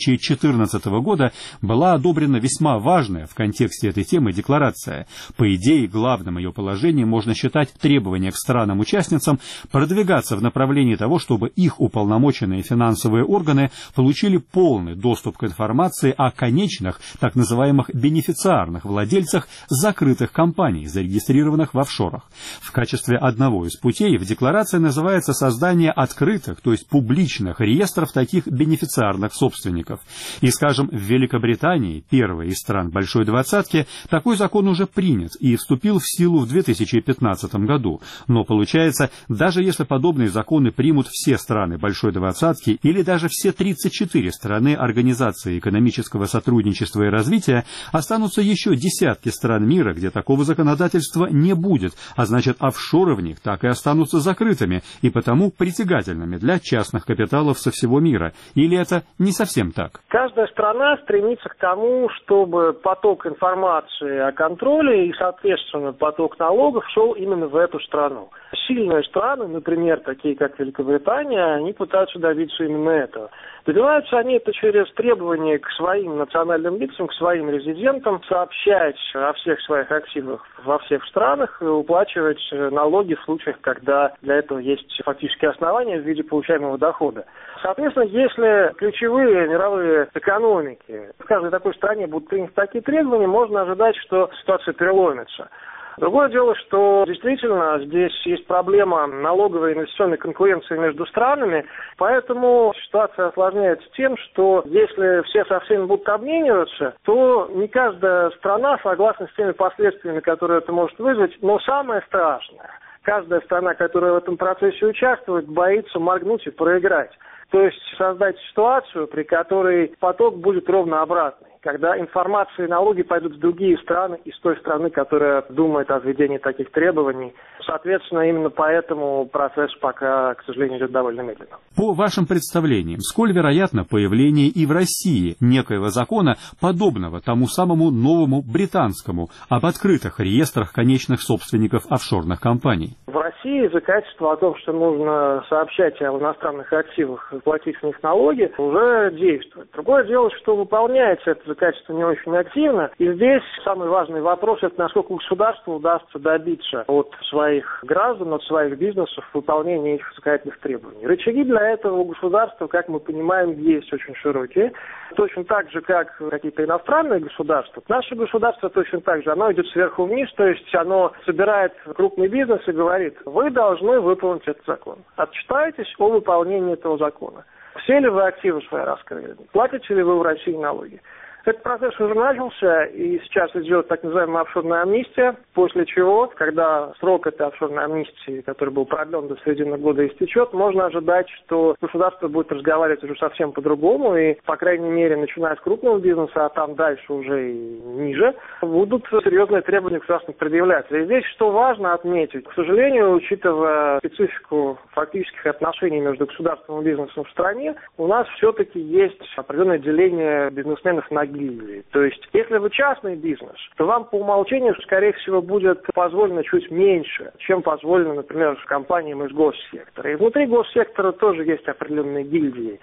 2014 года была одобрена весьма важная в контексте этой темы декларация. По идее, главным ее положением можно считать требование к странам-участницам продвигаться в направлении того, чтобы их уполномоченные финансовые органы получили полный доступ к информации о конечных, так называемых бенефициарных владельцах закрытых компаний, зарегистрированных в офшорах. В качестве одного из путей в декларации называется создание открытых, то есть публичных реестров таких бенефициарных собственников. И, скажем, в Великобритании, первой из стран Большой Двадцатки, такой закон уже принят и вступил в силу в 2015 году. Но получается, даже если подобные законы примут все страны Большой Двадцатки или даже все 34 страны Организации экономического сотрудничества и развития, останутся еще десятки стран мира, где такого законодательства не будет, а значит, офшоры в них так и останутся закрытыми и потому притягательными для частных капиталов со всего мира. Или это не совсем так? Каждая страна стремится к тому, чтобы поток информации о контроле и, соответственно, поток налогов шел именно в эту страну. Сильные страны, например, такие как Великобритания, они пытаются добиться именно этого. Добиваются они это через требования к своим национальным лицам, к своим резидентам, сообщать о всех своих активах во всех странах и уплачивать налоги в случаях, когда для этого есть фактические основания в виде получаемого дохода. Соответственно, если ключевые мировые экономики в каждой такой стране будут приняты такие требования, можно ожидать, что ситуация переломится. Другое дело, что действительно здесь есть проблема налоговой и инвестиционной конкуренции между странами, поэтому ситуация осложняется тем, что если все со всеми будут обмениваться, то не каждая страна согласна с теми последствиями, которые это может вызвать, но самое страшное, каждая страна, которая в этом процессе участвует, боится моргнуть и проиграть. То есть создать ситуацию, при которой поток будет ровно обратный, когда информация и налоги пойдут в другие страны из той страны, которая думает о введении таких требований. Соответственно, именно поэтому процесс пока, к сожалению, идет довольно медленно. По вашим представлениям, сколь вероятно появление и в России некоего закона, подобного тому самому новому британскому, об открытых реестрах конечных собственников офшорных компаний? В России законодательство о том, что нужно сообщать о иностранных активах и платить с них налоги, уже действует. Другое дело, что выполняется это законодательство не очень активно. И здесь самый важный вопрос – это насколько государству удастся добиться от своих граждан, от своих бизнесов выполнения этих законодательных требований. Рычаги для этого у государства, как мы понимаем, есть очень широкие. Точно так же, как какие-то иностранные государства. Наше государство точно так же, оно идет сверху вниз, то есть оно собирает крупный бизнес и говорит: вы должны выполнить этот закон. Отчитайтесь о выполнении этого закона. Все ли вы активы свои раскрыли? Платите ли вы в России налоги? Этот процесс уже начался, и сейчас идет так называемая офшорная амнистия, после чего, когда срок этой офшорной амнистии, который был продлен до середины года, истечет, можно ожидать, что государство будет разговаривать уже совсем по-другому, и, по крайней мере, начиная с крупного бизнеса, а там дальше уже и ниже, будут серьезные требования государственных предъявляться. И здесь, что важно отметить, к сожалению, учитывая специфику фактических отношений между государством и бизнесом в стране, у нас все-таки есть определенное деление бизнесменов на гильдии. То есть, если вы частный бизнес, то вам по умолчанию, скорее всего, будет позволено чуть меньше, чем позволено, например, компаниям из госсектора. И внутри госсектора тоже есть определенные гильдии.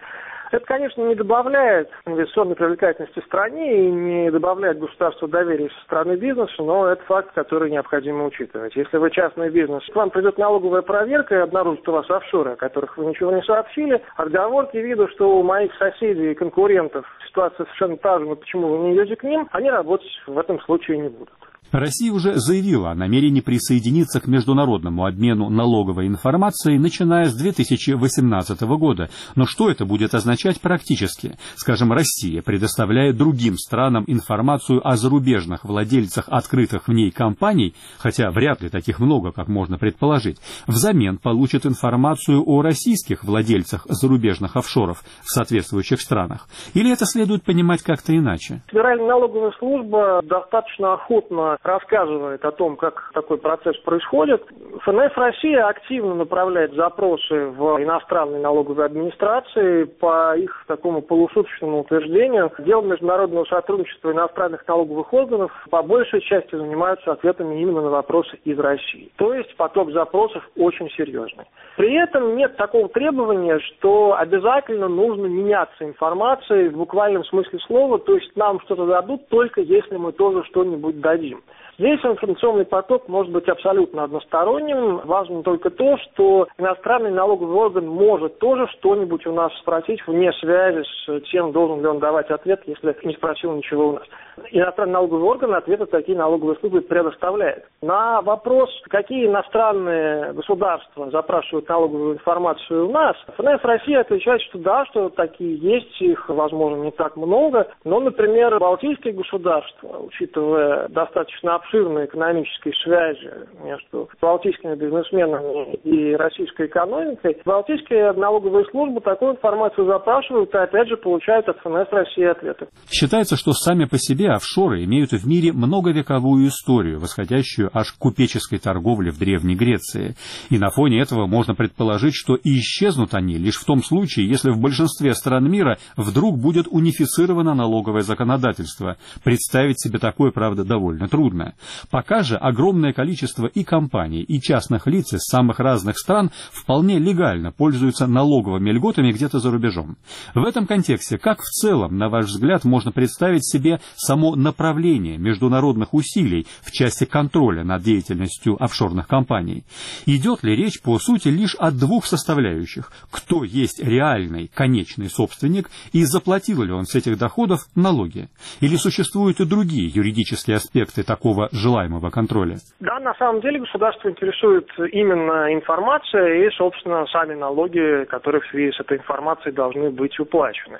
Это, конечно, не добавляет инвестиционной привлекательности стране и не добавляет государству доверия со стороны бизнеса, но это факт, который необходимо учитывать. Если вы частный бизнес, к вам придет налоговая проверка и обнаружит у вас офшоры, о которых вы ничего не сообщили, отговорки виду, что у моих соседей и конкурентов ситуация совершенно та же, но почему вы не идете к ним, они работать в этом случае не будут. Россия уже заявила о намерении присоединиться к международному обмену налоговой информацией, начиная с 2018 года. Но что это будет означать практически? Скажем, Россия предоставляет другим странам информацию о зарубежных владельцах открытых в ней компаний, хотя вряд ли таких много, как можно предположить, взамен получит информацию о российских владельцах зарубежных офшоров в соответствующих странах. Или это следует понимать как-то иначе? Федеральная налоговая служба достаточно охотно рассказывает о том, как такой процесс происходит. ФНС Россия активно направляет запросы в иностранные налоговые администрации по их такому полусуточному утверждению. Делом международного сотрудничества иностранных налоговых органов по большей части занимаются ответами именно на вопросы из России. То есть поток запросов очень серьезный. При этом нет такого требования, что обязательно нужно меняться информацией в буквальном смысле слова, то есть нам что-то дадут только если мы тоже что-нибудь дадим. Здесь информационный поток может быть абсолютно односторонним. Важно только то, что иностранный налоговый орган может тоже что-нибудь у нас спросить вне связи с тем, должен ли он давать ответ, если не спросил ничего у нас. Иностранный налоговый орган ответы такие налоговые службы предоставляет. На вопрос, какие иностранные государства запрашивают налоговую информацию у нас, ФНС Россия отвечает, что да, что такие есть, их, возможно, не так много, но, например, балтийские государства, учитывая достаточно обширные экономические связи между балтийскими бизнесменами и российской экономикой, балтийские налоговые службы такую информацию запрашивают и, опять же, получают от ФНС России ответы. Считается, что сами по себе офшоры имеют в мире многовековую историю, восходящую аж к купеческой торговле в Древней Греции. И на фоне этого можно предположить, что и исчезнут они лишь в том случае, если в большинстве стран мира вдруг будет унифицировано налоговое законодательство. Представить себе такое, правда, довольно трудно. Пока же огромное количество и компаний, и частных лиц из самых разных стран вполне легально пользуются налоговыми льготами где-то за рубежом. В этом контексте, как в целом, на ваш взгляд, можно представить себе само направление международных усилий в части контроля над деятельностью офшорных компаний? Идет ли речь, по сути, лишь о двух составляющих? Кто есть реальный, конечный собственник, и заплатил ли он с этих доходов налоги? Или существуют и другие юридические аспекты такого желаемого контроля? Да, на самом деле государство интересует именно информация и, собственно, сами налоги, которые в связи с этой информацией должны быть уплачены.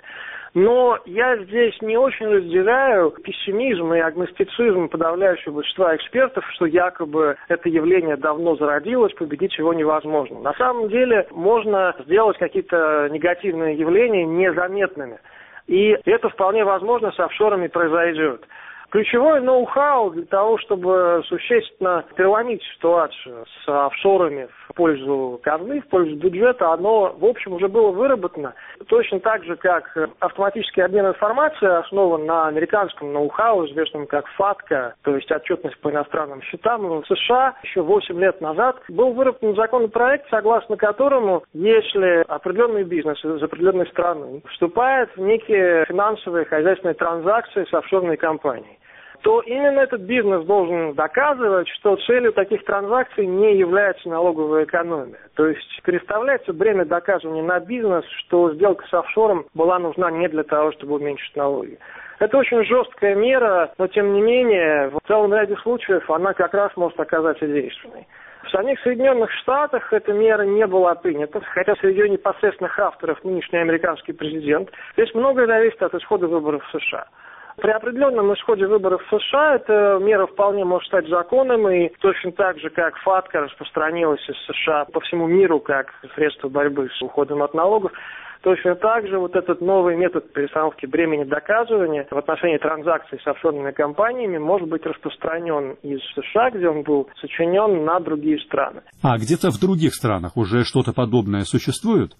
Но я здесь не очень разделяю пессимизм и агностицизм подавляющего большинства экспертов, что якобы это явление давно зародилось, победить его невозможно. На самом деле можно сделать какие-то негативные явления незаметными. И это вполне возможно с офшорами произойдет. Ключевое ноу-хау для того, чтобы существенно переломить ситуацию с офшорами в пользу казны, в пользу бюджета, оно, в общем, уже было выработано. Точно так же, как автоматический обмен информацией основан на американском ноу-хау, известном как FATCA, то есть отчетность по иностранным счетам. В США еще 8 лет назад был выработан законопроект, согласно которому, если определенный бизнес из определенной страны вступает в некие финансовые хозяйственные транзакции с офшорной компанией, то именно этот бизнес должен доказывать, что целью таких транзакций не является налоговая экономия. То есть переставляется бремя доказывания на бизнес, что сделка с офшором была нужна не для того, чтобы уменьшить налоги. Это очень жесткая мера, но тем не менее в целом ряде случаев она как раз может оказаться действенной. В самих Соединенных Штатах эта мера не была принята, хотя среди ее непосредственных авторов нынешний американский президент. Здесь многое зависит от исхода выборов в США. При определенном исходе выборов в США эта мера вполне может стать законом, и точно так же, как FATCA распространилась из США по всему миру как средство борьбы с уходом от налогов, точно так же вот этот новый метод перестановки бремени доказывания в отношении транзакций с офшорными компаниями может быть распространен из США, где он был сочинен, на другие страны. А где-то в других странах уже что-то подобное существует? В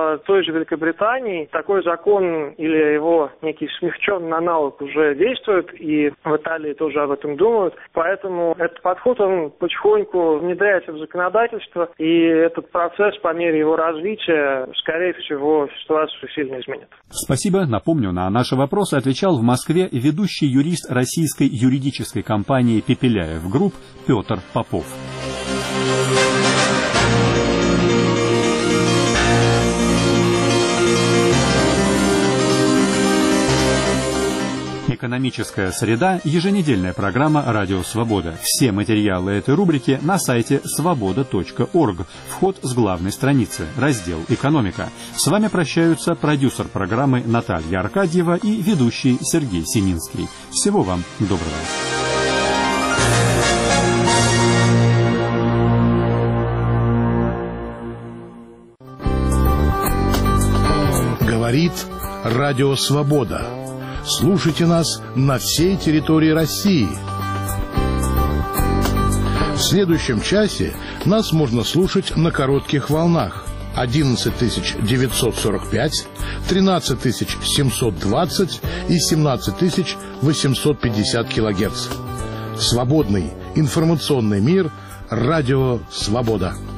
в той же Великобритании такой закон или его некий смягченный аналог уже действует, и в Италии тоже об этом думают. Поэтому этот подход, он потихоньку внедряется в законодательство, и этот процесс по мере его развития, скорее всего, ситуацию сильно изменит. Спасибо. Напомню, на наши вопросы отвечал в Москве ведущий юрист российской юридической компании «Пепеляев Групп» Петр Попов. «Экономическая среда» – еженедельная программа «Радио Свобода». Все материалы этой рубрики на сайте svoboda.org. Вход с главной страницы, раздел «Экономика». С вами прощаются продюсер программы Наталья Аркадьева и ведущий Сергей Семинский. Всего вам доброго. Говорит Радио Свобода. Слушайте нас на всей территории России. В следующем часе нас можно слушать на коротких волнах 11945, 13720 и 17850 килогерц. Свободный информационный мир. Радио Свобода.